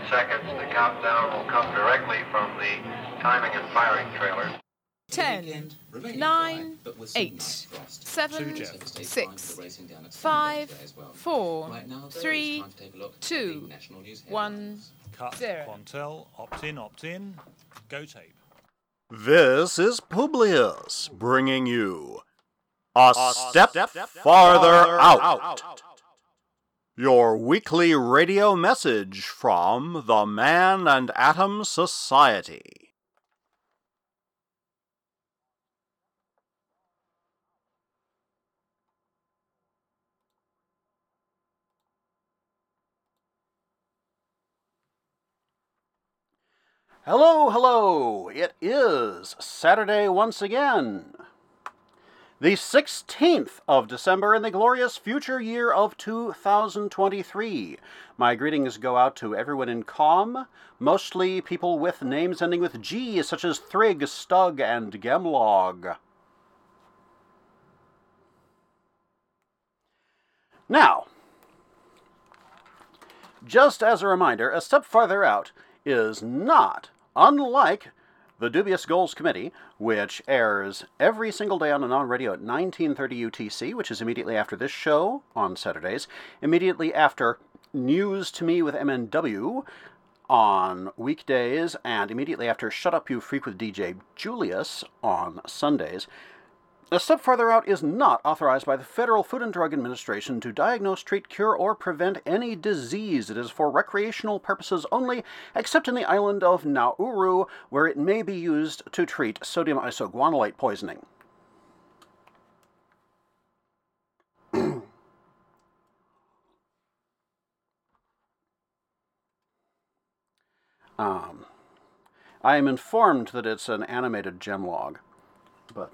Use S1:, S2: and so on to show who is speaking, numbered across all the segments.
S1: seconds. The countdown will come directly from the timing and firing trailer.
S2: 10, 9, 8, 7, 6, 5, 4, 3, 2, 1,
S3: Cut.
S2: 0.
S3: Quantel, opt in, go tape.
S4: This is Publius bringing you A Step Farther Out, your weekly radio message from the Man and Atom Society. Hello, hello! It is Saturday once again, the 16th of December in the glorious future year of 2023. My greetings go out to everyone in COM, mostly people with names ending with G, such as Thrigg, Stug, and Gemlog. Now, just as a reminder, A Step Farther Out is not unlike the Dubious Goals Committee, which airs every single day on the non-radio at 19:30 UTC, which is immediately after this show on Saturdays, immediately after News to Me with MNW on weekdays, and immediately after Shut Up You Freak with DJ Julius on Sundays. A Step Farther Out is not authorized by the Federal Food and Drug Administration to diagnose, treat, cure, or prevent any disease. It is for recreational purposes only, except in the island of Nauru, where it may be used to treat sodium isoguanolate poisoning. I am informed that it's an animated gemlog, but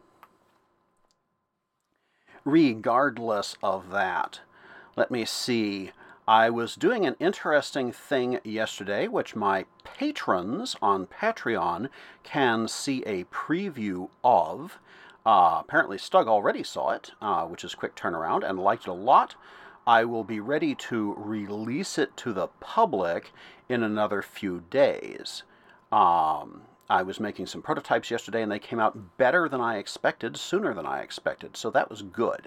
S4: regardless of that, let me see. I was doing an interesting thing yesterday, which my patrons on Patreon can see a preview of. Apparently Stug already saw it, which is quick turnaround, and liked it a lot. I will be ready to release it to the public in another few days. I was making some prototypes yesterday, and they came out better than I expected, sooner than I expected, so that was good.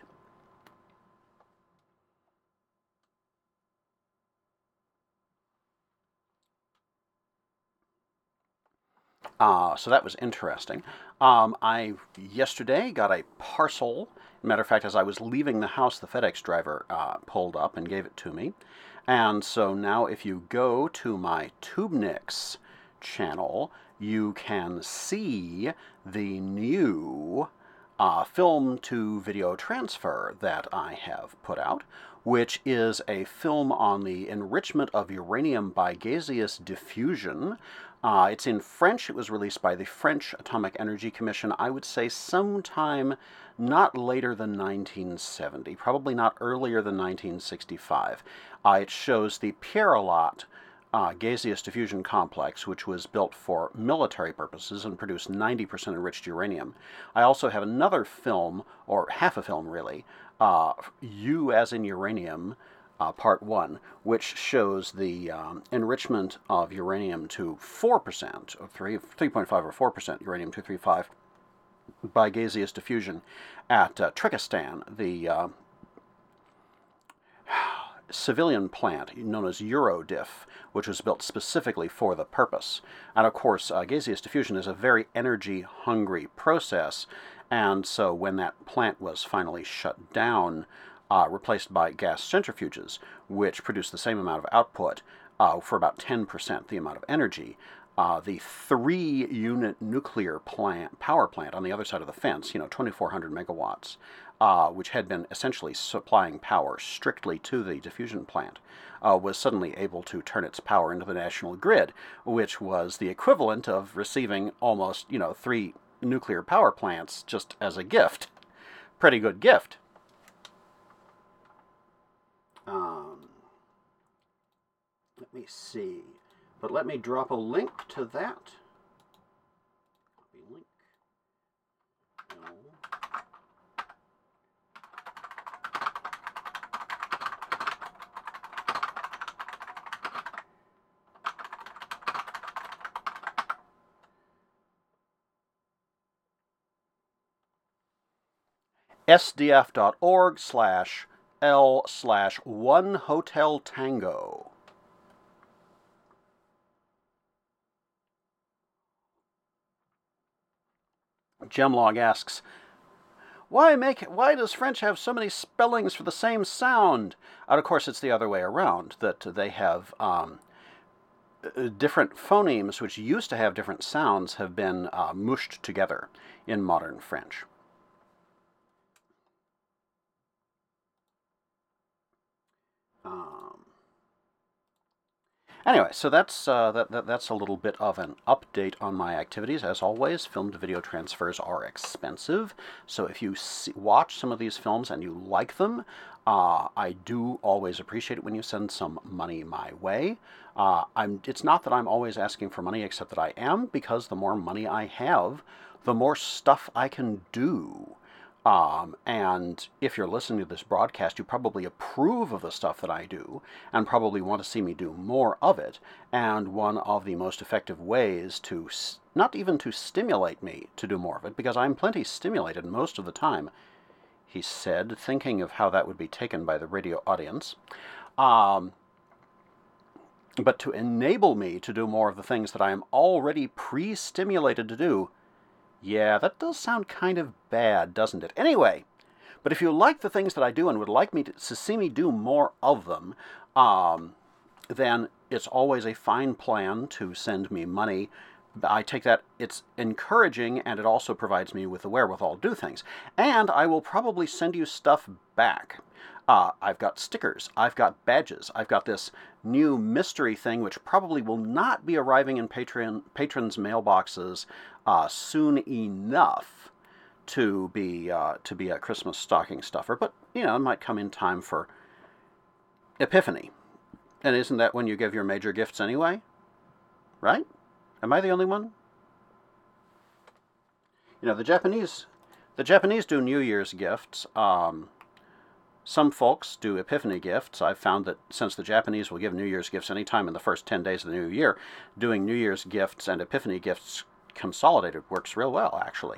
S4: So that was interesting. I yesterday got a parcel. Matter of fact, as I was leaving the house, the FedEx driver pulled up and gave it to me. And so now if you go to my TubeNix channel, you can see the new film to video transfer that I have put out, which is a film on the enrichment of uranium by gaseous diffusion. It's in French. It was released by the French Atomic Energy Commission, I would say sometime not later than 1970, probably not earlier than 1965. It shows the Pierre-Alatte gaseous diffusion complex, which was built for military purposes and produced 90% enriched uranium. I also have another film, or half a film really, U as in uranium, Part 1, which shows the enrichment of uranium to 4%, or 3.5 or 4% uranium-235 by gaseous diffusion at Trakistan, the civilian plant known as Eurodiff, which was built specifically for the purpose. And of course, gaseous diffusion is a very energy-hungry process, and so when that plant was finally shut down, replaced by gas centrifuges, which produce the same amount of output for about 10% the amount of energy, the 3-unit nuclear power plant on the other side of the fence, 2,400 megawatts, which had been essentially supplying power strictly to the diffusion plant, was suddenly able to turn its power into the national grid, which was the equivalent of receiving almost, 3 nuclear power plants just as a gift. Pretty good gift. Let me see. But let me drop a link to that. Copy link. No. sdf.org/L/1hoteltango. Gemlog asks, why does French have so many spellings for the same sound? And of course, it's the other way around, that they have different phonemes which used to have different sounds have been mushed together in modern French. Anyway, so that's a little bit of an update on my activities. As always, film-to-video transfers are expensive, so if you watch some of these films and you like them, I do always appreciate it when you send some money my way. It's not that I'm always asking for money, except that I am, because the more money I have, the more stuff I can do. And if you're listening to this broadcast, you probably approve of the stuff that I do and probably want to see me do more of it. And one of the most effective ways to, not even to stimulate me to do more of it, because I'm plenty stimulated most of the time, he said, thinking of how that would be taken by the radio audience, but to enable me to do more of the things that I am already pre-stimulated to do. Yeah, that does sound kind of bad, doesn't it? Anyway, but if you like the things that I do and would like me to see me do more of them, then it's always a fine plan to send me money. I take that, it's encouraging, and it also provides me with the wherewithal to do things. And I will probably send you stuff back. I've got stickers, I've got badges, I've got this new mystery thing which probably will not be arriving in patrons' mailboxes soon enough to be a Christmas stocking stuffer, but it might come in time for Epiphany. And isn't that when you give your major gifts anyway? Right? Am I the only one? The Japanese do New Year's gifts. Some folks do Epiphany gifts. I've found that since the Japanese will give New Year's gifts anytime in the first 10 days of the new year, doing New Year's gifts and Epiphany gifts consolidated works real well, actually.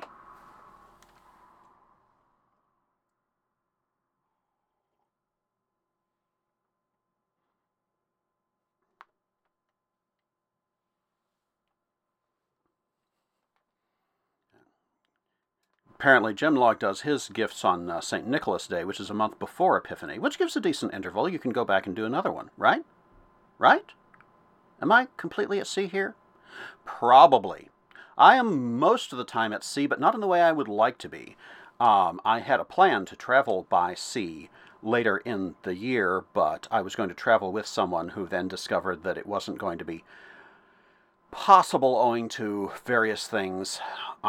S4: Apparently, Gemlog does his gifts on St. Nicholas Day, which is a month before Epiphany, which gives a decent interval. You can go back and do another one, right? Right? Am I completely at sea here? Probably. I am most of the time at sea, but not in the way I would like to be. I had a plan to travel by sea later in the year, but I was going to travel with someone who then discovered that it wasn't going to be possible owing to various things.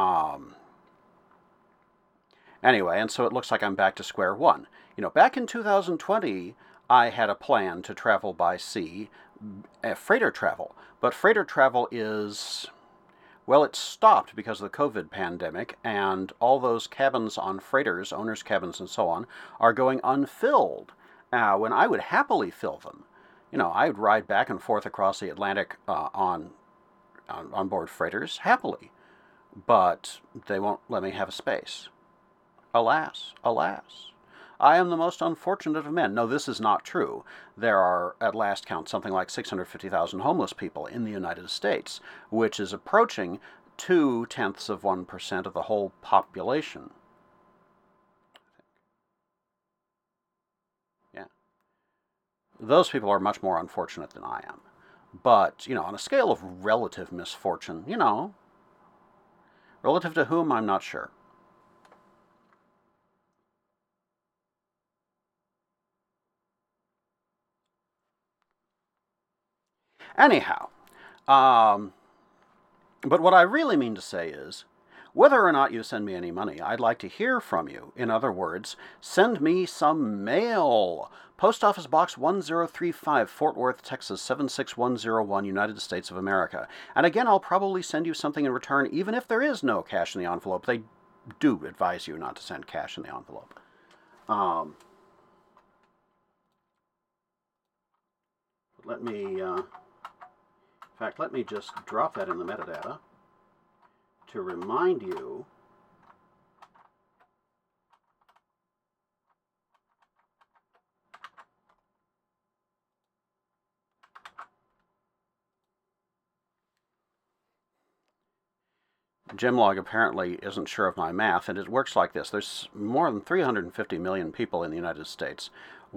S4: Anyway, and so it looks like I'm back to square one. Back in 2020, I had a plan to travel by sea, freighter travel. But freighter travel is, well, it stopped because of the COVID pandemic, and all those cabins on freighters, owners' cabins and so on, are going unfilled. When I would happily fill them. I would ride back and forth across the Atlantic on board freighters happily. But they won't let me have a space. Alas, alas. I am the most unfortunate of men. No, this is not true. There are, at last count, something like 650,000 homeless people in the United States, which is approaching 0.2% of the whole population. Yeah. Those people are much more unfortunate than I am. But, on a scale of relative misfortune, relative to whom, I'm not sure. Anyhow, but what I really mean to say is, whether or not you send me any money, I'd like to hear from you. In other words, send me some mail. Post Office Box 1035, Fort Worth, Texas 76101, United States of America. And again, I'll probably send you something in return, even if there is no cash in the envelope. They do advise you not to send cash in the envelope. Let me... In fact, let me just drop that in the metadata to remind you Jimlog apparently isn't sure of my math, and it works like this. There's more than 350 million people in the United States.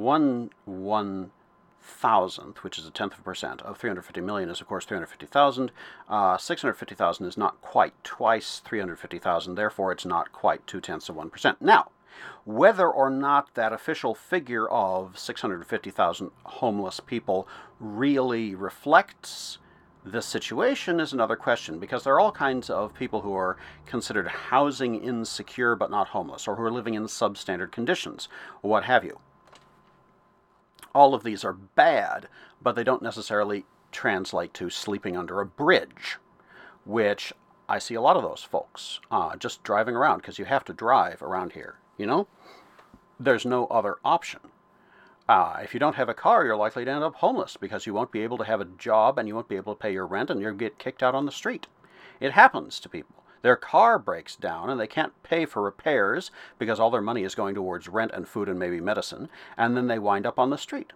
S4: 1/1000th, which is a tenth of a percent, of 350 million is, of course, 350,000. 650,000 is not quite twice 350,000, therefore it's not quite 2/10 of 1%. Now, whether or not that official figure of 650,000 homeless people really reflects this situation is another question, because there are all kinds of people who are considered housing insecure but not homeless, or who are living in substandard conditions, or what have you. All of these are bad, but they don't necessarily translate to sleeping under a bridge, which I see a lot of those folks just driving around, because you have to drive around here, you know? There's no other option. If you don't have a car, you're likely to end up homeless, because you won't be able to have a job, and you won't be able to pay your rent, and you'll get kicked out on the street. It happens to people. Their car breaks down, and they can't pay for repairs, because all their money is going towards rent and food and maybe medicine, and then they wind up on the street.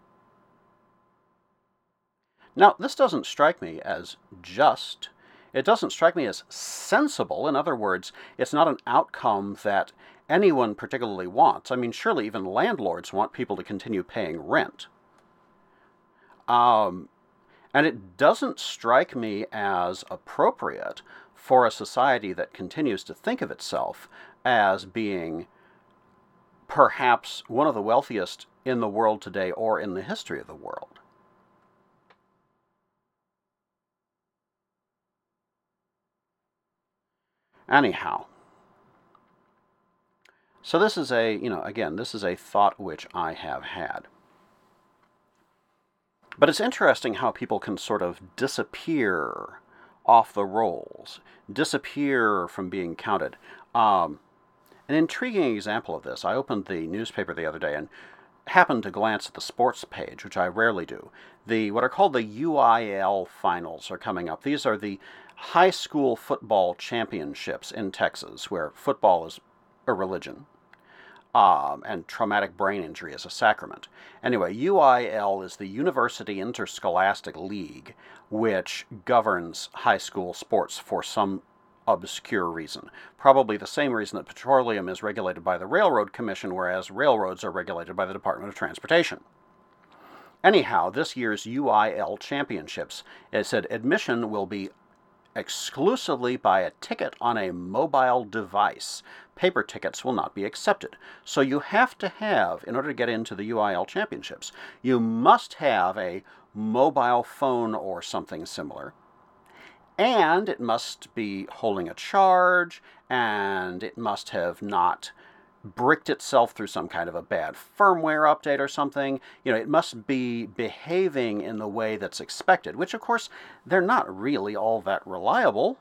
S4: Now, this doesn't strike me as just. It doesn't strike me as sensible. In other words, it's not an outcome that anyone particularly wants. I mean, surely even landlords want people to continue paying rent. And it doesn't strike me as appropriate for a society that continues to think of itself as being perhaps one of the wealthiest in the world today, or in the history of the world. Anyhow, so this is this is a thought which I have had. But it's interesting how people can sort of disappear off the rolls, disappear from being counted. An intriguing example of this, I opened the newspaper the other day and happened to glance at the sports page, which I rarely do. What are called the UIL finals are coming up. These are the high school football championships in Texas, where football is a religion, and traumatic brain injury is a sacrament. Anyway, UIL is the University Interscholastic League, which governs high school sports for some obscure reason. Probably the same reason that petroleum is regulated by the Railroad Commission, whereas railroads are regulated by the Department of Transportation. Anyhow, this year's UIL championships, it said admission will be exclusively by a ticket on a mobile device. Paper tickets will not be accepted. So you have to have, in order to get into the UIL championships, you must have a mobile phone or something similar. And it must be holding a charge, and it must have not bricked itself through some kind of a bad firmware update or something. You know, it must be behaving in the way that's expected, which of course they're not really all that reliable.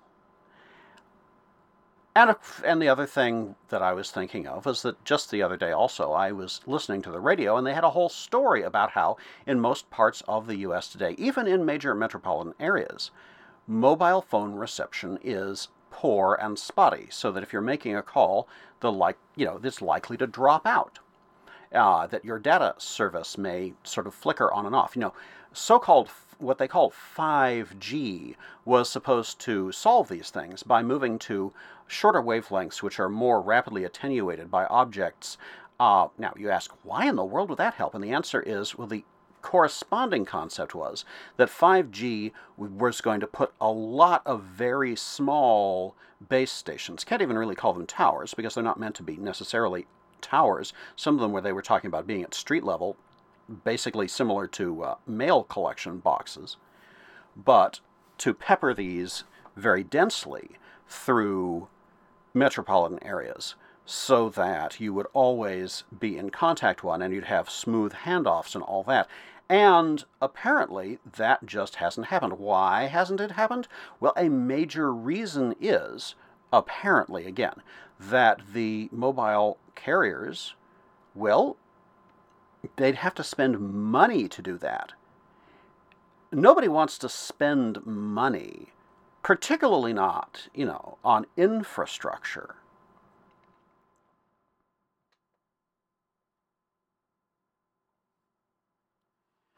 S4: And the other thing that I was thinking of was that just the other day also I was listening to the radio, and they had a whole story about how in most parts of the U.S. today, even in major metropolitan areas, mobile phone reception is poor and spotty, so that if you're making a call, it's likely to drop out. That your data service may sort of flicker on and off. You know, so-called, what they call 5G was supposed to solve these things by moving to shorter wavelengths, which are more rapidly attenuated by objects. Now, you ask, why in the world would that help? And the answer is, well, the corresponding concept was that 5G was going to put a lot of very small base stations, can't even really call them towers because they're not meant to be necessarily towers, some of them where they were talking about being at street level, basically similar to mail collection boxes, but to pepper these very densely through metropolitan areas, so that you would always be in contact one, and you'd have smooth handoffs and all that. And apparently that just hasn't happened. Why hasn't it happened? Well, a major reason is, apparently again, that the mobile carriers, well, they'd have to spend money to do that. Nobody wants to spend money, particularly not, on infrastructure.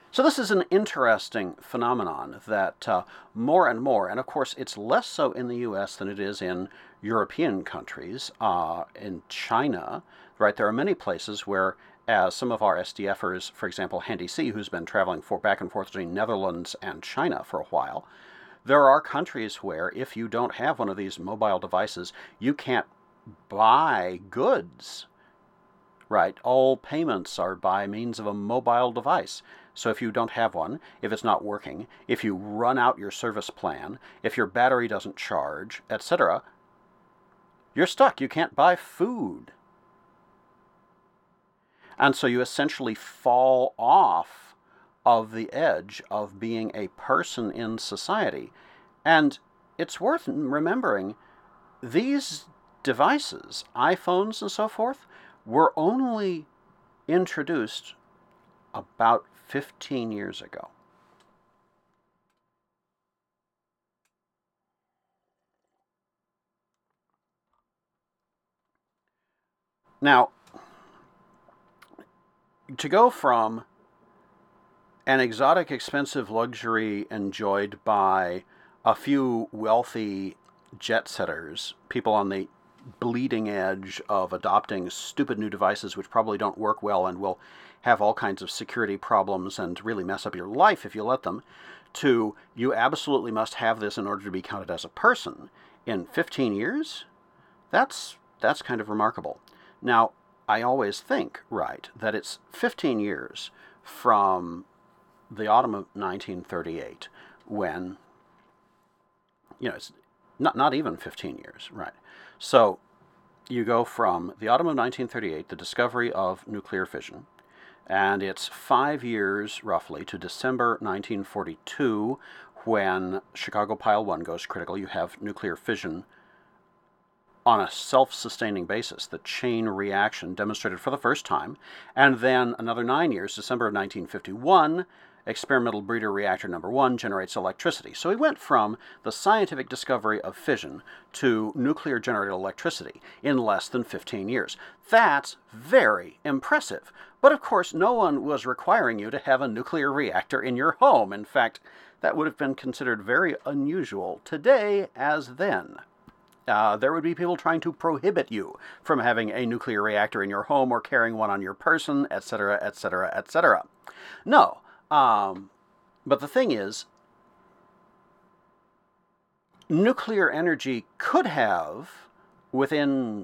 S4: So this is an interesting phenomenon that more and more, and of course it's less so in the U.S. than it is in European countries, in China, right? There are many places where, as some of our SDFers, for example, Handy C, who's been traveling back and forth between Netherlands and China for a while, there are countries where if you don't have one of these mobile devices, you can't buy goods, right? All payments are by means of a mobile device. So if you don't have one, if it's not working, if you run out your service plan, if your battery doesn't charge, etc., you're stuck. You can't buy food. And so you essentially fall off of the edge of being a person in society. And it's worth remembering, these devices, iPhones and so forth, were only introduced about 15 years ago. Now, to go from an exotic, expensive luxury enjoyed by a few wealthy jet-setters, people on the bleeding edge of adopting stupid new devices which probably don't work well and will have all kinds of security problems and really mess up your life if you let them, to you absolutely must have this in order to be counted as a person, in 15 years, that's kind of remarkable. Now, I always think, right, that it's 15 years from the autumn of 1938 when, it's not even 15 years, right? So you go from the autumn of 1938, the discovery of nuclear fission, and it's 5 years, roughly, to December 1942, when Chicago Pile 1 goes critical. You have nuclear fission on a self-sustaining basis, the chain reaction demonstrated for the first time, and then another 9 years, December of 1951, experimental breeder reactor number 1 generates electricity. So we went from the scientific discovery of fission to nuclear-generated electricity in less than 15 years. That's very impressive. But of course, no one was requiring you to have a nuclear reactor in your home. In fact, that would have been considered very unusual today as then. There would be people trying to prohibit you from having a nuclear reactor in your home or carrying one on your person, etc., etc., etc. No. But the thing is, nuclear energy could have, within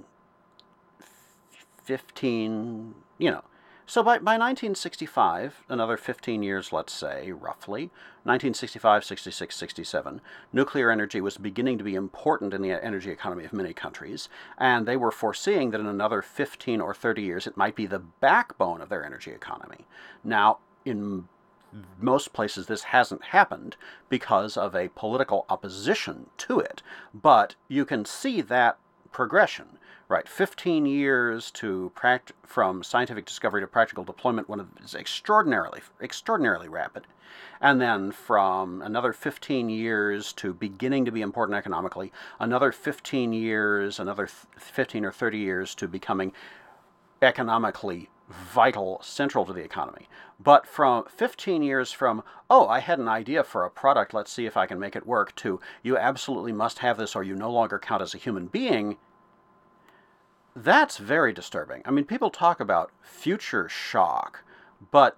S4: 15, so by 1965, another 15 years, let's say, roughly, 1965, 66, 67, nuclear energy was beginning to be important in the energy economy of many countries, and they were foreseeing that in another 15 or 30 years it might be the backbone of their energy economy. Now, in most places this hasn't happened because of a political opposition to it, but you can see that progression. Right, 15 years from scientific discovery to practical deployment when it's extraordinarily rapid. And then from another 15 years to beginning to be important economically, another 15 years, another 15 or 30 years to becoming economically vital, central to the economy. But from 15 years from, I had an idea for a product, let's see if I can make it work, to you absolutely must have this or you no longer count as a human being, that's very disturbing. I mean, people talk about future shock, but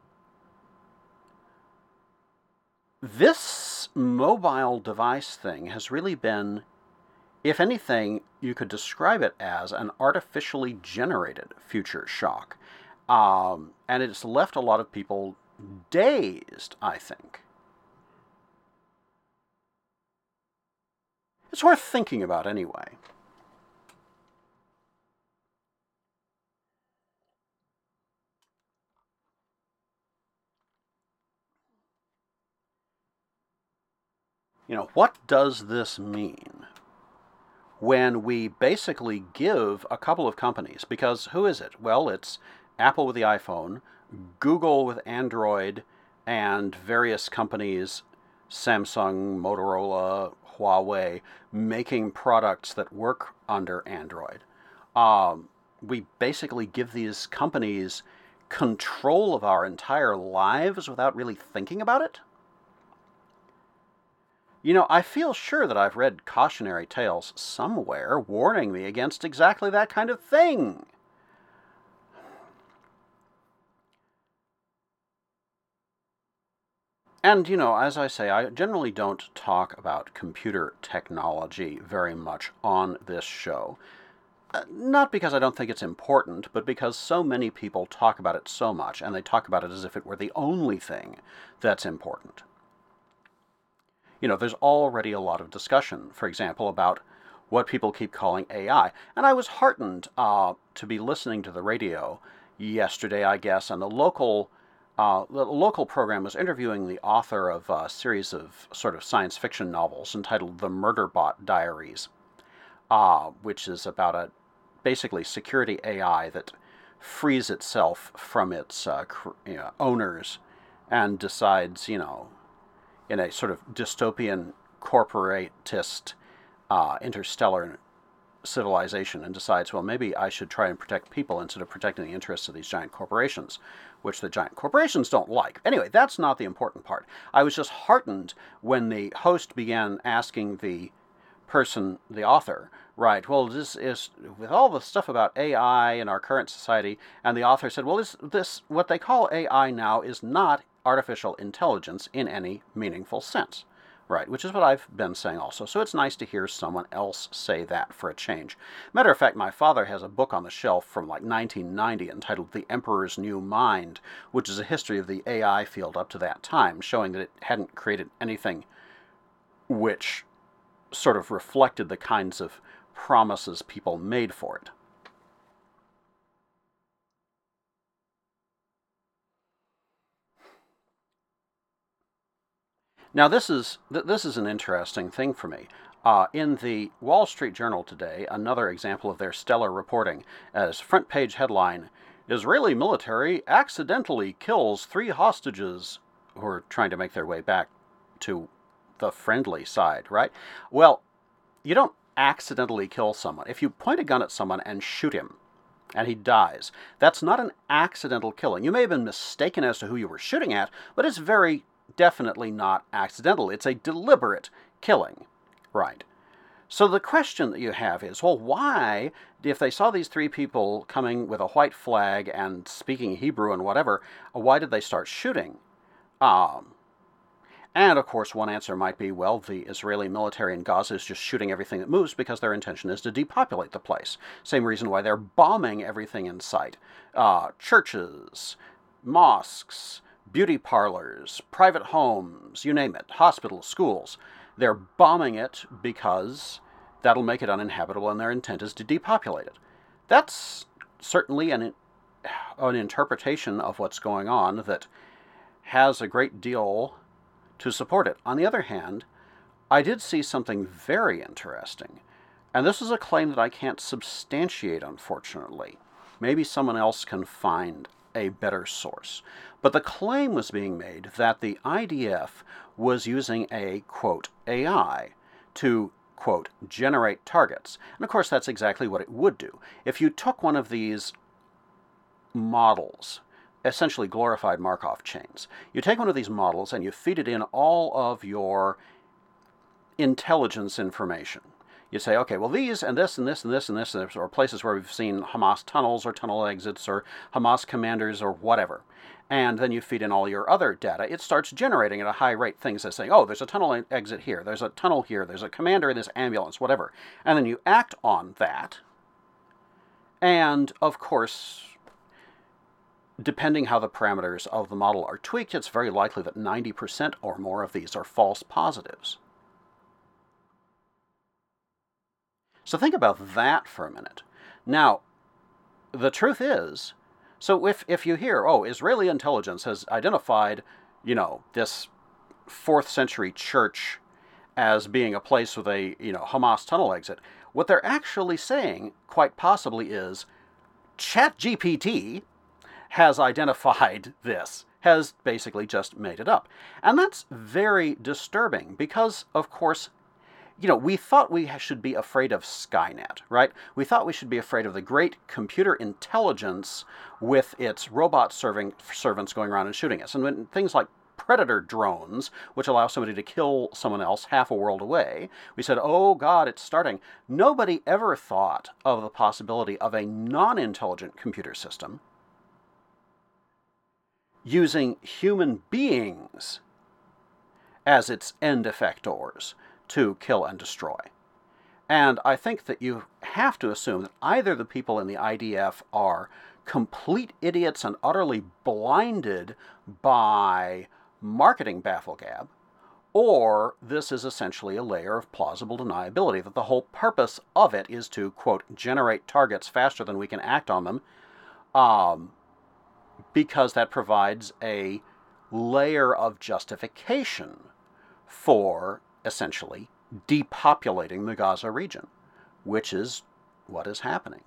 S4: this mobile device thing has really been, if anything, you could describe it as an artificially generated future shock. And it's left a lot of people dazed, I think. It's worth thinking about anyway. What does this mean when we basically give a couple of companies, because who is it? Well, it's Apple with the iPhone, Google with Android, and various companies, Samsung, Motorola, Huawei, making products that work under Android. We basically give these companies control of our entire lives without really thinking about it? You know, I feel sure that I've read cautionary tales somewhere warning me against exactly that kind of thing. And, you know, as I say, I generally don't talk about computer technology very much on this show. Not because I don't think it's important, but because so many people talk about it so much, and they talk about it as if it were the only thing that's important. You know, there's already a lot of discussion, for example, about what people keep calling AI. And I was heartened to be listening to the radio yesterday, I guess, and the local program was interviewing the author of a series of sort of science fiction novels entitled The Murderbot Diaries, which is about a basically security AI that frees itself from its owners and decides, you know, in a sort of dystopian corporatist interstellar civilization, and decides, well, maybe I should try and protect people instead of protecting the interests of these giant corporations, which the giant corporations don't like. Anyway, that's not the important part. I was just heartened when the host began asking the person, the author, right, well, this is, with all the stuff about AI in our current society, and the author said, well, this what they call AI now is not artificial intelligence in any meaningful sense. Right, which is what I've been saying also. So it's nice to hear someone else say that for a change. Matter of fact, my father has a book on the shelf from like 1990 entitled The Emperor's New Mind, which is a history of the AI field up to that time, showing that it hadn't created anything which sort of reflected the kinds of promises people made for it. Now, this is an interesting thing for me. In the Wall Street Journal today, another example of their stellar reporting, as front page headline, Israeli military accidentally kills 3 hostages who are trying to make their way back to the friendly side, right? Well, you don't accidentally kill someone. If you point a gun at someone and shoot him, and he dies, that's not an accidental killing. You may have been mistaken as to who you were shooting at, but it's very definitely not accidental. It's a deliberate killing, right? So the question that you have is, well, why, if they saw these 3 people coming with a white flag and speaking Hebrew and whatever, why did they start shooting? And, of course, one answer might be, well, the Israeli military in Gaza is just shooting everything that moves because their intention is to depopulate the place. Same reason why they're bombing everything in sight. Churches, mosques, beauty parlors, private homes, you name it, hospitals, schools. They're bombing it because that'll make it uninhabitable, and their intent is to depopulate it. That's certainly an interpretation of what's going on that has a great deal to support it. On the other hand, I did see something very interesting, and this is a claim that I can't substantiate, unfortunately. Maybe someone else can find a better source. But the claim was being made that the IDF was using a, quote, AI to, quote, generate targets. And of course, that's exactly what it would do. If you took one of these models, essentially glorified Markov chains, you take one of these models and you feed it in all of your intelligence information. You say, okay, well, these and this and this and this and this are places where we've seen Hamas tunnels or tunnel exits or Hamas commanders or whatever. And then you feed in all your other data. It starts generating at a high rate things that say, oh, there's a tunnel exit here, there's a tunnel here, there's a commander in this ambulance, whatever. And then you act on that. And, of course, depending how the parameters of the model are tweaked, it's very likely that 90% or more of these are false positives. So think about that for a minute. Now, the truth is, so if you hear, oh, Israeli intelligence has identified, you know, this 4th century church as being a place with a, you know, Hamas tunnel exit, what they're actually saying, quite possibly, is ChatGPT has identified this, has basically just made it up. And that's very disturbing because, of course, we thought we should be afraid of Skynet, right? We thought we should be afraid of the great computer intelligence with its robot servants going around and shooting us. And when things like Predator drones, which allow somebody to kill someone else half a world away, we said, oh God, it's starting. Nobody ever thought of the possibility of a non-intelligent computer system using human beings as its end effectors to kill and destroy. And I think that you have to assume that either the people in the IDF are complete idiots and utterly blinded by marketing bafflegab, or this is essentially a layer of plausible deniability, that the whole purpose of it is to, quote, generate targets faster than we can act on them, because that provides a layer of justification for essentially depopulating the Gaza region, which is what is happening.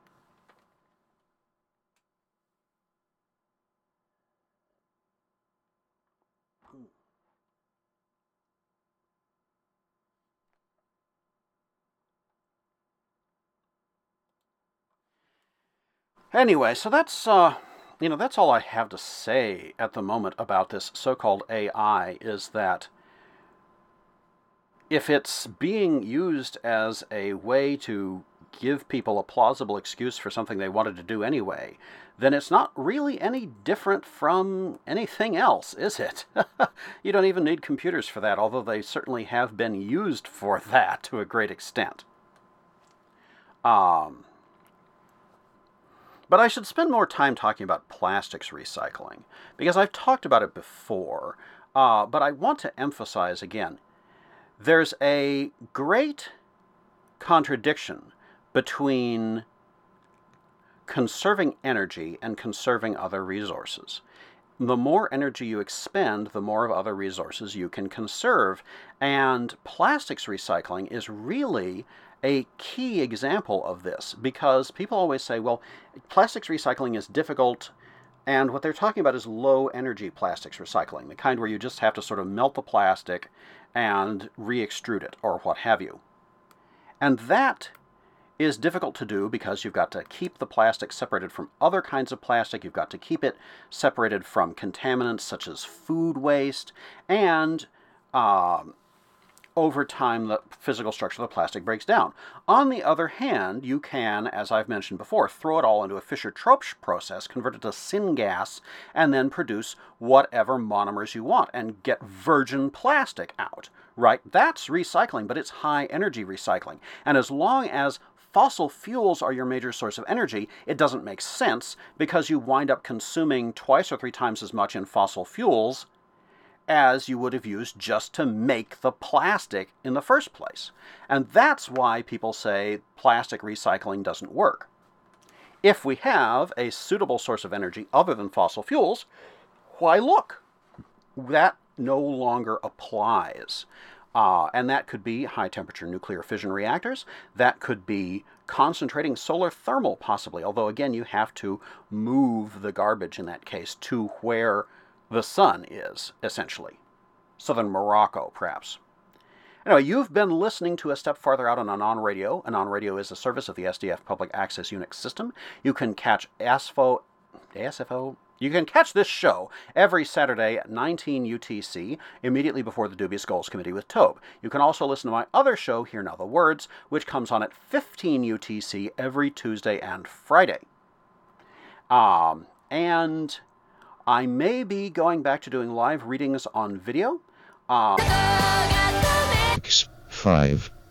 S4: Anyway, so that's that's all I have to say at the moment about this so-called AI, is that if it's being used as a way to give people a plausible excuse for something they wanted to do anyway, then it's not really any different from anything else, is it? You don't even need computers for that, although they certainly have been used for that to a great extent. But I should spend more time talking about plastics recycling, because I've talked about it before, but I want to emphasize again, there's a great contradiction between conserving energy and conserving other resources. The more energy you expend, the more of other resources you can conserve, and plastics recycling is really a key example of this, because people always say, well, plastics recycling is difficult, and what they're talking about is low energy plastics recycling, the kind where you just have to sort of melt the plastic and re-extrude it, or what have you. And that is difficult to do because you've got to keep the plastic separated from other kinds of plastic, you've got to keep it separated from contaminants such as food waste, and over time the physical structure of the plastic breaks down. On the other hand, you can, as I've mentioned before, throw it all into a Fischer-Tropsch process, convert it to syngas, and then produce whatever monomers you want and get virgin plastic out, right? That's recycling, but it's high energy recycling. And as long as fossil fuels are your major source of energy, it doesn't make sense, because you wind up consuming 2 or 3 times as much in fossil fuels as you would have used just to make the plastic in the first place. And that's why people say plastic recycling doesn't work. If we have a suitable source of energy other than fossil fuels, why look, that no longer applies. And that could be high-temperature nuclear fission reactors. That could be concentrating solar thermal, possibly, although, again, you have to move the garbage in that case to where the sun is, essentially. Southern Morocco, perhaps. Anyway, you've been listening to A Step Farther Out on Anon Radio. Anon Radio is a service of the SDF Public Access Unix system. You can catch ASFO. You can catch this show every Saturday at 19 UTC, immediately before the Dubious Goals Committee with Tobe. You can also listen to my other show, Hear Now the Words, which comes on at 15 UTC every Tuesday and Friday. And I may be going back to doing live readings on video.
S5: 5